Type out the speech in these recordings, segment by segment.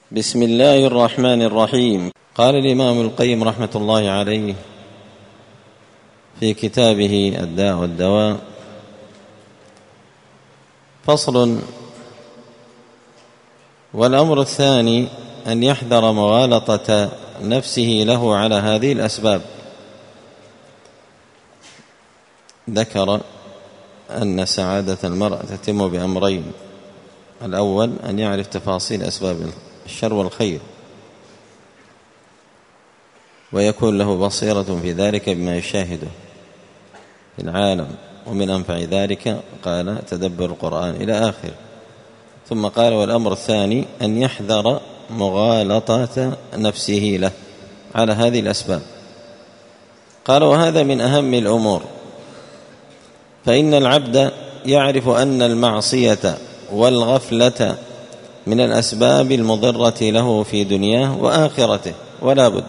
بسم الله الرحمن الرحيم. قال الإمام القيم رحمة الله عليه في كتابه الداء والدواء: فصل. والأمر الثاني أن يحذر مغالطة نفسه له على هذه الأسباب. ذكر أن سعادة المرء تتم بأمرين: الأول أن يعرف تفاصيل أسباب الشر والخير ويكون له بصيرة في ذلك بما يشاهده في العالم، ومن أنفع ذلك قال تدبر القرآن إلى آخر. ثم قال: والأمر الثاني أن يحذر مغالطة نفسه له على هذه الأسباب. قال: وهذا من أهم الأمور، فإن العبد يعرف أن المعصية والغفلة من الأسباب المضرة له في دنياه وآخرته ولا بد،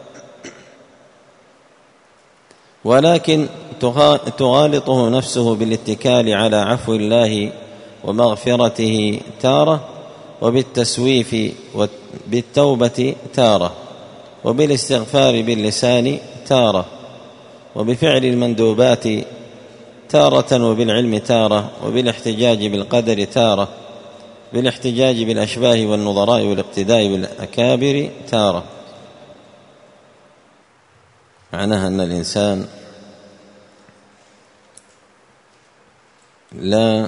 ولكن تغالطه نفسه بالاتكال على عفو الله ومغفرته تارة، وبالتسويف بالتوبة تارة، وبالاستغفار باللسان تارة، وبفعل المندوبات تارة، وبالعلم تارة، وبالاحتجاج بالقدر تارة، بالاحتجاج بالأشباه والنظراء والاقتداء بالأكابر تارة. معناها أن الإنسان لا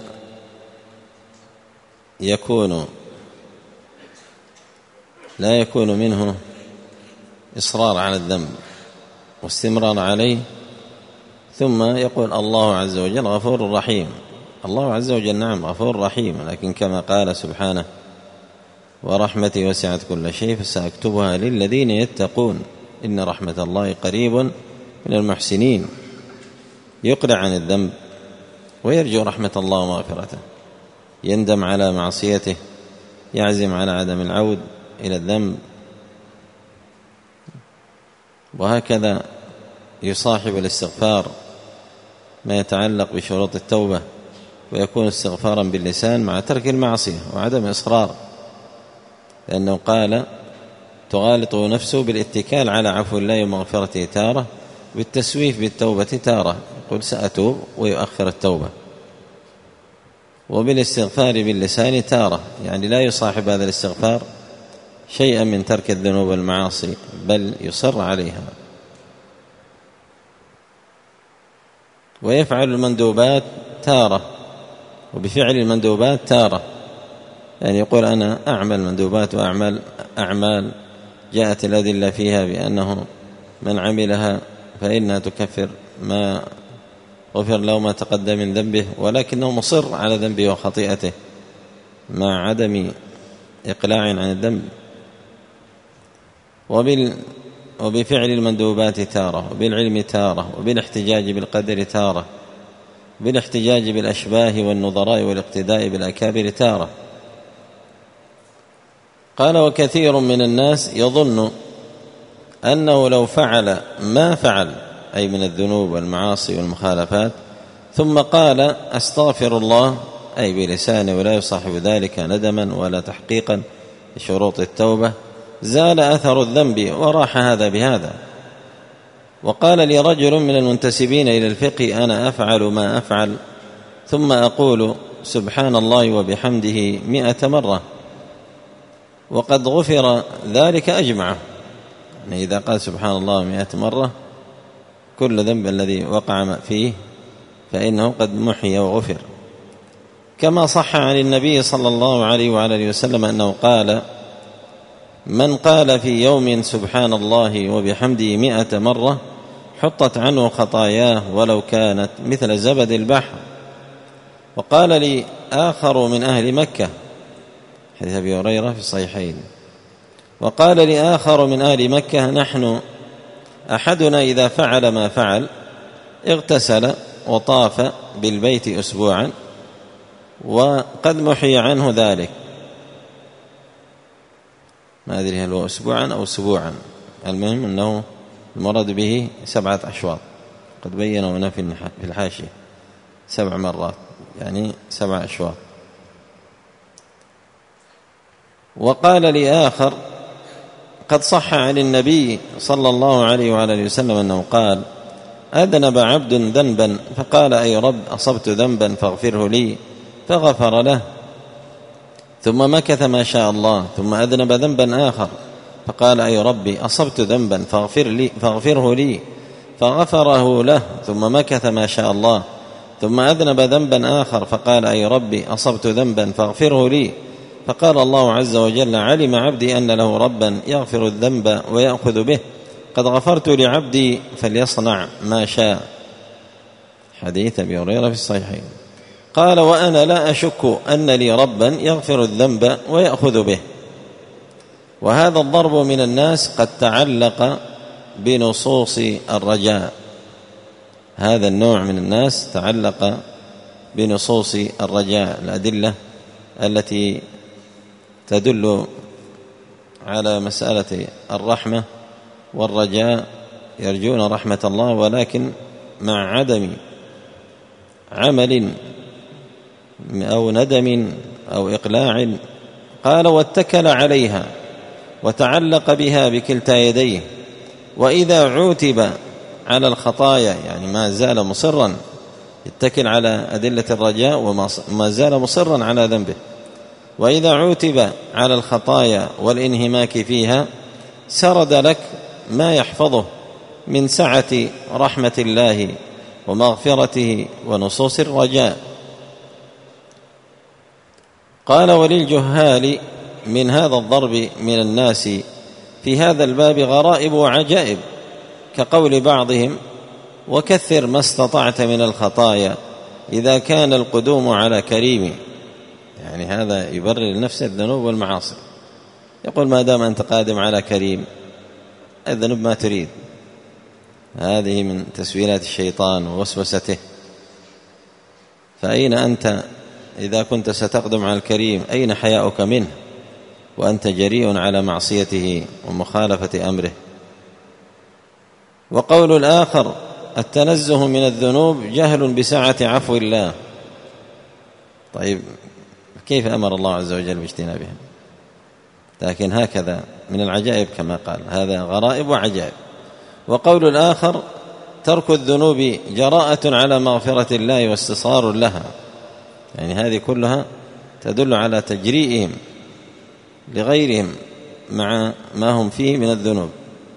يكون منه إصرار على الذنب واستمرار عليه، ثم يقول الله عز وجل غفور رحيم. الله عز وجل نعم غفور رحيم، لكن كما قال سبحانه: ورحمتي وسعت كل شيء فسأكتبها للذين يتقون إن رحمة الله قريب من المحسنين. يقلع عن الذنب ويرجو رحمة الله ومغفرته، يندم على معصيته، يعزم على عدم العود إلى الذنب، وهكذا يصاحب الاستغفار ما يتعلق بشروط التوبة، ويكون استغفارا باللسان مع ترك المعصية وعدم إصرار، لأنه قال: تغالطه نفسه بالاتكال على عفو الله ومغفرته تارة، بالتسويف بالتوبة تارة، يقول سأتوب ويؤخر التوبة، وبالاستغفار باللسان تارة، يعني لا يصاحب هذا الاستغفار شيئا من ترك الذنوب والمعاصي بل يصر عليها، ويفعل المندوبات تارة، وبفعل المندوبات تارة، يعني يقول أنا أعمل مندوبات وأعمل أعمال جاءت الأدلة فيها بأنه من عملها فإنها تكفر ما غفر له ما تقدم من ذنبه، ولكنه مصر على ذنبه وخطيئته مع عدم إقلاع عن الذنب. وبفعل المندوبات تارة، وبالعلم تارة، وبالاحتجاج بالقدر تارة، بالاحتجاج بالأشباه والنظراء والاقتداء بالأكابر تارة. قال: وكثير من الناس يظن أنه لو فعل ما فعل، أي من الذنوب والمعاصي والمخالفات، ثم قال أستغفر الله، أي بلسانه، ولا يصاحب ذلك ندما ولا تحقيقا لشروط التوبة، زال أثر الذنب وراح هذا بهذا. وقال لي رجل من المنتسبين إلى الفقه: أنا أفعل ما أفعل ثم أقول سبحان الله وبحمده 100 مرة وقد غفر ذلك أجمعه. يعني إذا قال سبحان الله 100 مرة كل ذنب الذي وقع فيه فإنه قد محي وغفر. كما صح عن النبي صلى الله عليه وعلى آله وسلم أنه قال: من قال في يوم سبحان الله وبحمده 100 مرة حطت عنه خطاياه ولو كانت مثل زبد البحر. وقال لي آخر من أهل مكة، حديث أبي هريرة في الصحيحين، وقال لي آخر من أهل مكة: نحن أحدنا إذا فعل ما فعل اغتسل وطاف بالبيت أسبوعا وقد محي عنه ذلك. ما أدري هل هو أسبوعا أو أسبوعا، المهم أنه المراد به 7 أشواط، قد بينه هنا في الحاشية 7 مرات، يعني 7 أشواط. وقال لآخر: قد صح عن النبي صلى الله عليه وعلى وسلم أنه قال: أذنب عبد ذنبا فقال: أي رب أصبت ذنبا فاغفره لي، فغفر له، ثم مكث ما شاء الله، ثم أذنب ذنبا آخر فقال: أي ربي أصبت ذنبا فاغفره لي، فغفره له، ثم مكث ما شاء الله، ثم أذنب ذنبا آخر فقال: أي ربي أصبت ذنبا فاغفره لي، فقال الله عز وجل: علم عبدي أن له ربا يغفر الذنب ويأخذ به، قد غفرت لعبدي فليصنع ما شاء. حديث أبي هريرة في الصحيحين. قال: وأنا لا أشك أن لي ربا يغفر الذنب ويأخذ به. وهذا الضرب من الناس قد تعلق بنصوص الرجاء، هذا النوع من الناس تعلق بنصوص الرجاء، الأدلة التي تدل على مسألة الرحمة والرجاء، يرجون رحمة الله ولكن مع عدم عمل أو ندم أو إقلاع. قال: واتكل عليها وتعلق بها بكلتا يديه، وإذا عوتب على الخطايا، يعني ما زال مصرا يتكل على أدلة الرجاء وما زال مصرا على ذنبه، وإذا عوتب على الخطايا والانهماك فيها سرد لك ما يحفظه من سعة رحمة الله ومغفرته ونصوص الرجاء. قال: وللجهال من هذا الضرب من الناس في هذا الباب غرائب وعجائب، كقول بعضهم: وكثر ما استطعت من الخطايا إذا كان القدوم على كريم. يعني هذا يبرر لنفسه الذنوب والمعاصي، يقول: ما دام أنت قادم على كريم الذنوب ما تريد. هذه من تسويلات الشيطان ووسوسته. فأين أنت إذا كنت ستقدم على الكريم؟ أين حياؤك منه وأنت جريء على معصيته ومخالفة أمره؟ وقول الآخر: التنزه من الذنوب جهل بسعة عفو الله. طيب كيف أمر الله عز وجل باجتنابها؟ لكن هكذا من العجائب كما قال، هذا غرائب وعجائب. وقول الآخر: ترك الذنوب جراءة على مغفرة الله واستصغار لها. يعني هذه كلها تدل على تجريئهم لغيرهم مع ما هم فيه من الذنوب.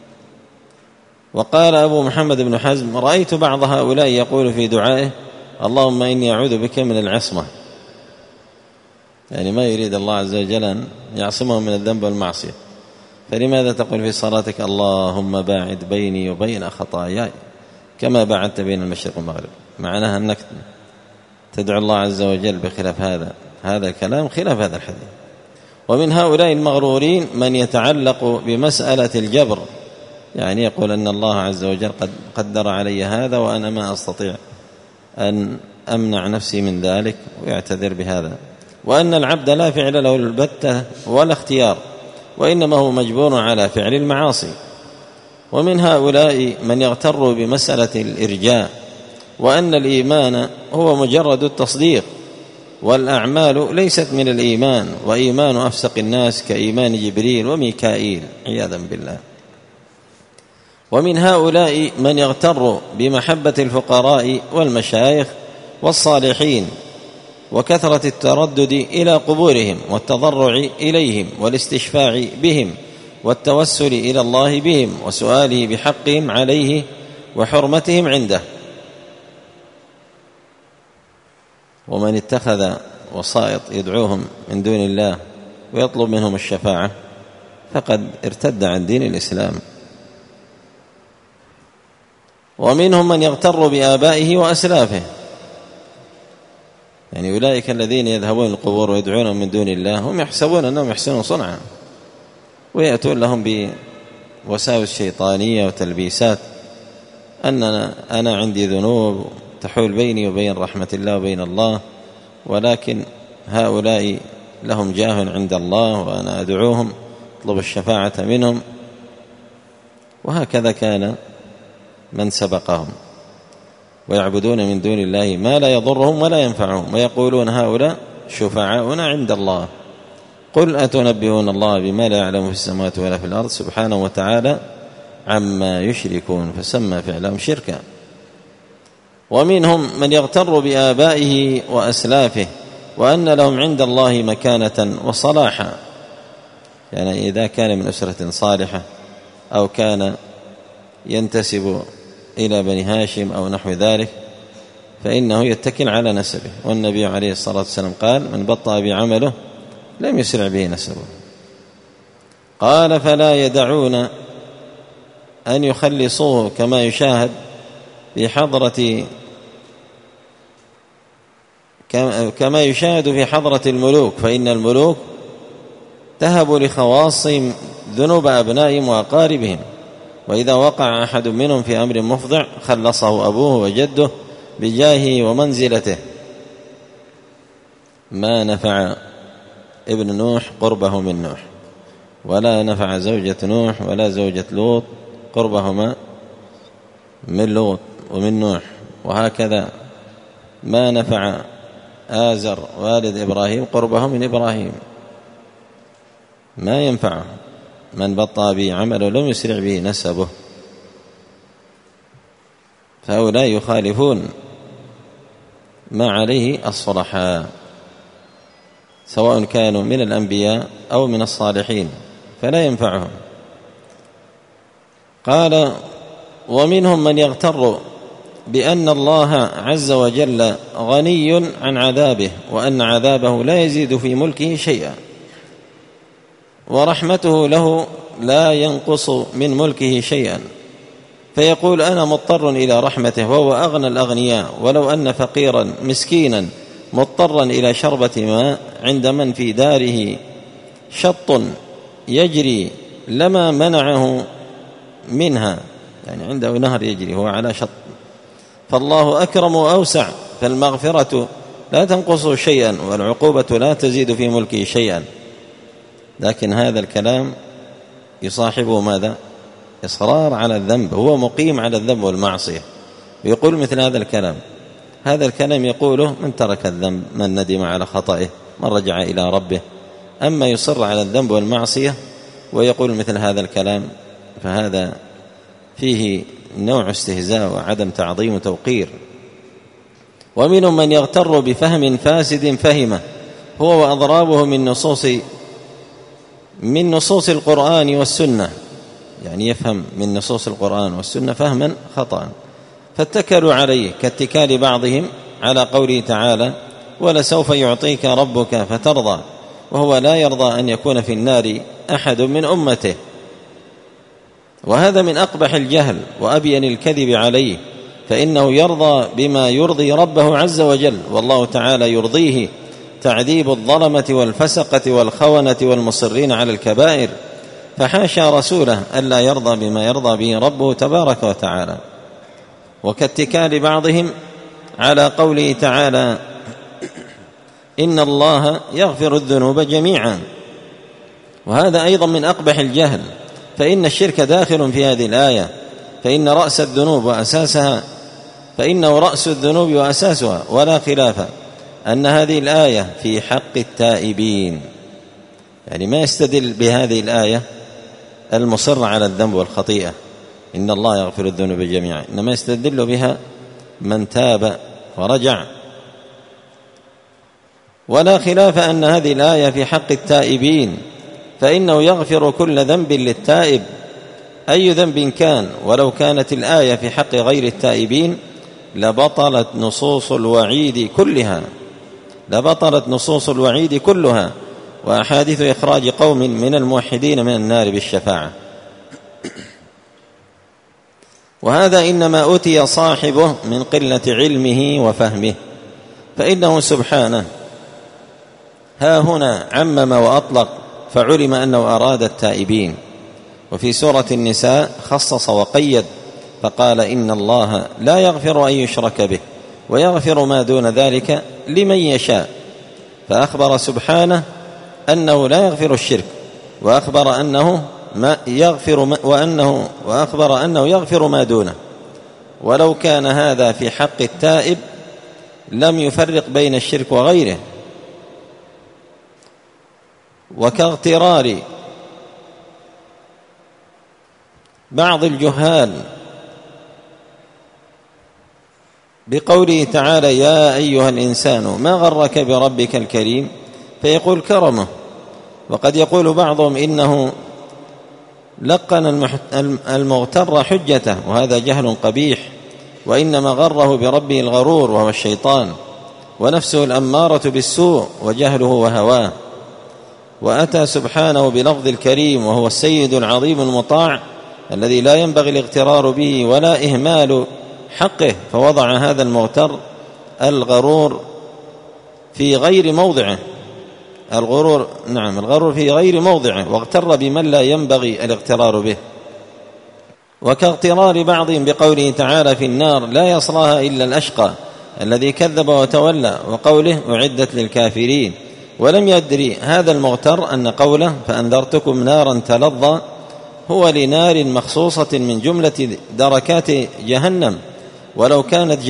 وقال أبو محمد بن حزم: رأيت بعض هؤلاء يقول في دعائه: اللهم إني أعوذ بك من العصمة. يعني ما يريد الله عز وجل أن يعصمه من الذنب والمعصية. فلماذا تقول في صلاتك: اللهم باعد بيني وبين خطاياي كما باعدت بين المشرق والمغرب؟ معناها أنك تدعو الله عز وجل بخلاف هذا الكلام، خلاف هذا الحديث. ومن هؤلاء المغرورين من يتعلق بمسألة الجبر، يعني يقول أن الله عز وجل قد قدر علي هذا وأنا ما أستطيع أن أمنع نفسي من ذلك، ويعتذر بهذا، وأن العبد لا فعل له البتة ولا اختيار، وإنما هو مجبور على فعل المعاصي. ومن هؤلاء من يغتر بمسألة الإرجاء، وأن الإيمان هو مجرد التصديق، والأعمال ليست من الإيمان، وإيمان أفسق الناس كإيمان جبريل وميكائيل عياذا بالله. ومن هؤلاء من يغتر بمحبة الفقراء والمشايخ والصالحين، وكثرة التردد إلى قبورهم والتضرع إليهم والاستشفاع بهم والتوسل إلى الله بهم وسؤاله بحقهم عليه وحرمتهم عنده. ومن اتخذ وسائط يدعوهم من دون الله ويطلب منهم الشفاعة فقد ارتد عن دين الإسلام. ومنهم من يغتر بآبائه وأسلافه، يعني أولئك الذين يذهبون القبور ويدعونهم من دون الله هم يحسبون أنهم يحسنون صنعا، ويأتون لهم بوساوس شيطانية وتلبيسات أنا عندي ذنوب تحول بيني وبين رحمة الله وبين الله، ولكن هؤلاء لهم جاه عند الله وأنا أدعوهم أطلب الشفاعة منهم. وهكذا كان من سبقهم، ويعبدون من دون الله ما لا يضرهم ولا ينفعهم، ويقولون هؤلاء شفعاؤنا عند الله. قل أتنبئون الله بما لا يعلم في السماوات ولا في الأرض سبحانه وتعالى عما يشركون، فسمى فعلهم شركا. ومنهم من يغتر بآبائه وأسلافه وأن لهم عند الله مكانة وصلاحا، يعني إذا كان من أسرة صالحة أو كان ينتسب إلى بني هاشم أو نحو ذلك فإنه يتكل على نسبه، والنبي عليه الصلاة والسلام قال: من بطأ بعمله لم يسرع به نسبه. قال: فلا يدعون أن يخلصوه كما يشاهد في حضرة الملوك، فإن الملوك تهب لخواصهم ذنوب أبنائهم وأقاربهم، وإذا وقع أحد منهم في أمر مفضع خلصه أبوه وجده بجاهه ومنزلته. ما نفع ابن نوح قربه من نوح، ولا نفع زوجة نوح ولا زوجة لوط قربهما من لوط ومن نوح، وهكذا ما نفع آزر والد إبراهيم قربه من إبراهيم، ما ينفعه. من بطأ به عمله لم يسرع به نسبه. فهؤلاء يخالفون ما عليه الصلحاء سواء كانوا من الأنبياء أو من الصالحين، فلا ينفعهم. قال: ومنهم من يغتر بأن الله عز وجل غني عن عذابه، وأن عذابه لا يزيد في ملكه شيئا، ورحمته له لا ينقص من ملكه شيئا، فيقول: أنا مضطر إلى رحمته وهو أغنى الأغنياء، ولو أن فقيرا مسكينا مضطرا إلى شربة ماء عند من في داره شط يجري لما منعه منها، يعني عنده نهر يجري هو على شط، فالله أكرم وأوسع، فالمغفرة لا تنقص شيئا والعقوبة لا تزيد في ملكه شيئا. لكن هذا الكلام يصاحبه ماذا؟ إصرار على الذنب، هو مقيم على الذنب والمعصية، ويقول مثل هذا الكلام. هذا الكلام يقوله من ترك الذنب، من ندم على خطئه، من رجع إلى ربه. أما يصر على الذنب والمعصية ويقول مثل هذا الكلام فهذا فيه نوع استهزاء وعدم تعظيم وتوقير. ومنهم من يغتر بفهم فاسد فهمه هو وأضرابه من نصوص القرآن والسنة، يعني يفهم من نصوص القرآن والسنة فهما خطأ، فاتكلوا عليه كاتكال بعضهم على قوله تعالى: ولسوف يعطيك ربك فترضى، وهو لا يرضى أن يكون في النار أحد من أمته. وهذا من أقبح الجهل وأبين الكذب عليه، فإنه يرضى بما يرضي ربه عز وجل، والله تعالى يرضيه تعذيب الظلمة والفسقة والخونة والمصرين على الكبائر، فحاشا رسوله ألا يرضى بما يرضى به ربه تبارك وتعالى. وكاتكال بعضهم على قوله تعالى: إن الله يغفر الذنوب جميعا، وهذا أيضا من أقبح الجهل، فإن الشرك داخل في هذه الآية، فإنه رأس الذنوب وأساسها، ولا خلاف أن هذه الآية في حق التائبين، يعني ما يستدل بهذه الآية المصر على الذنب والخطيئة إن الله يغفر الذنوب جميعا، إنما يستدل بها من تاب ورجع. ولا خلاف أن هذه الآية في حق التائبين، فإنه يغفر كل ذنب للتائب أي ذنب كان، ولو كانت الآية في حق غير التائبين لبطلت نصوص الوعيد كلها وأحاديث إخراج قوم من الموحدين من النار بالشفاعة. وهذا إنما أتي صاحبه من قلة علمه وفهمه، فإنه سبحانه ها هنا عمم وأطلق فعلم أنه أراد التائبين، وفي سورة النساء خصص وقيد فقال: إن الله لا يغفر أن يشرك به ويغفر ما دون ذلك لمن يشاء، فأخبر سبحانه أنه لا يغفر الشرك، وأخبر أنه يغفر ما دونه. ولو كان هذا في حق التائب لم يفرق بين الشرك وغيره، وكاغترار بعض الجهال بقوله تعالى يا أيها الإنسان ما غرك بربك الكريم، فيقول كرمه. وقد يقول بعضهم إنه لقن المغتر حجته، وهذا جهل قبيح، وإنما غره بربه الغرور وهو الشيطان، ونفسه الأمارة بالسوء وجهله وهواه. وأتى سبحانه بلفظ الكريم وهو السيد العظيم المطاع الذي لا ينبغي الاغترار به ولا إهمال حقه، فوضع هذا المغتر الغرور في غير موضعه، الغرور في غير موضعه، واغتر بمن لا ينبغي الاغترار به. وكاغترار بعضهم بقوله تعالى في النار لا يصلاها إلا الأشقى الذي كذب وتولى، وقوله أعدت للكافرين، ولم يدري هذا المغتر أن قوله فأنذرتكم نارا تلظى هو لنار مخصوصة من جملة دركات جهنم، ولو كانت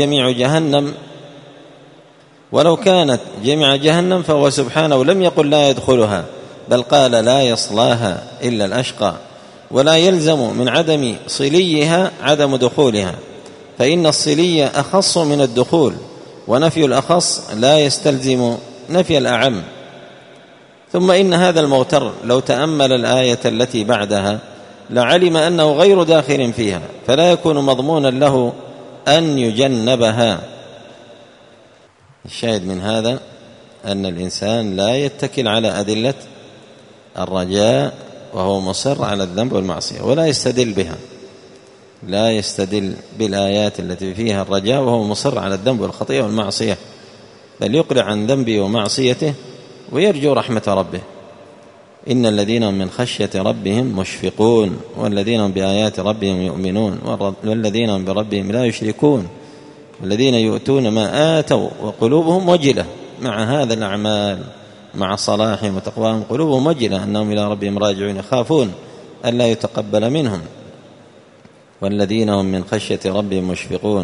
جميع جهنم فهو سبحانه لم يقل لا يدخلها، بل قال لا يصلاها إلا الأشقى. ولا يلزم من عدم صليها عدم دخولها، فإن الصلية أخص من الدخول، ونفي الأخص لا يستلزم نفي الأعم. ثم إن هذا المغتر لو تأمل الآية التي بعدها لعلم أنه غير داخل فيها، فلا يكون مضمونا له أن يجنبها. الشاهد من هذا أن الإنسان لا يتكل على أدلة الرجاء وهو مصر على الذنب والمعصية، ولا يستدل بها، لا يستدل بالآيات التي فيها الرجاء وهو مصر على الذنب والخطيئة والمعصية، بل يقلع عن ذنبه ومعصيته ويرجو رحمة ربه. إن الذين من خشية ربهم مشفقون، والذين بآيات ربهم يؤمنون، والذين بربهم لا يشركون، والذين يؤتون ما آتوا وقلوبهم وجلة. مع هذا الأعمال مع صلاحهم وتقواهم قلوبهم وجلة أنهم إلى ربهم راجعون، يخافون ألا يتقبل منهم. والذين هم من خشية ربهم مشفقون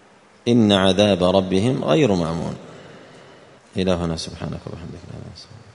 إن عذاب ربهم غير مأمون. إلهنا سبحانك وبحمدك.